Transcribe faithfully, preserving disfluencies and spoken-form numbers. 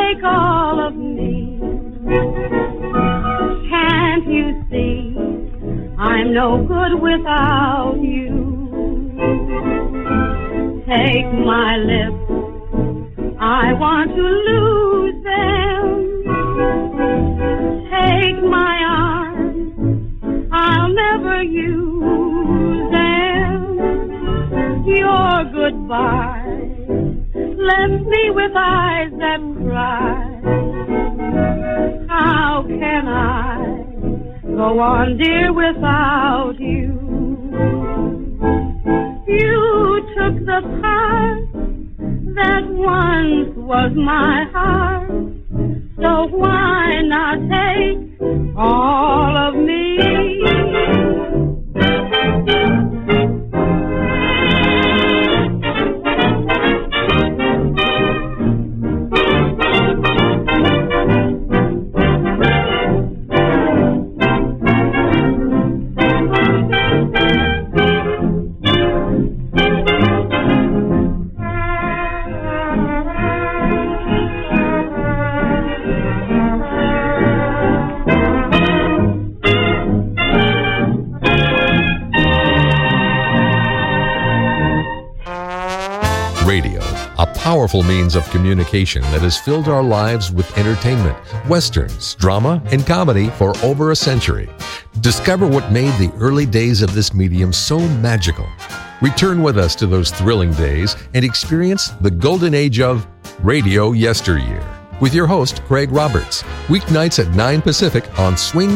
take all of me. Can't you see I'm no good without you? Take my lips, I want to lose them. Take my arms, I'll never use them. Your goodbye left me with eyes that cry. How can I go on, dear, without you? You took the part that once was my heart, so why not take all of me? Radio, a powerful means of communication that has filled our lives with entertainment, westerns, drama, and comedy for over a century. Discover what made the early days of this medium so magical. Return with us to those thrilling days and experience the golden age of radio yesteryear with your host, Craig Roberts, weeknights at nine Pacific on Swing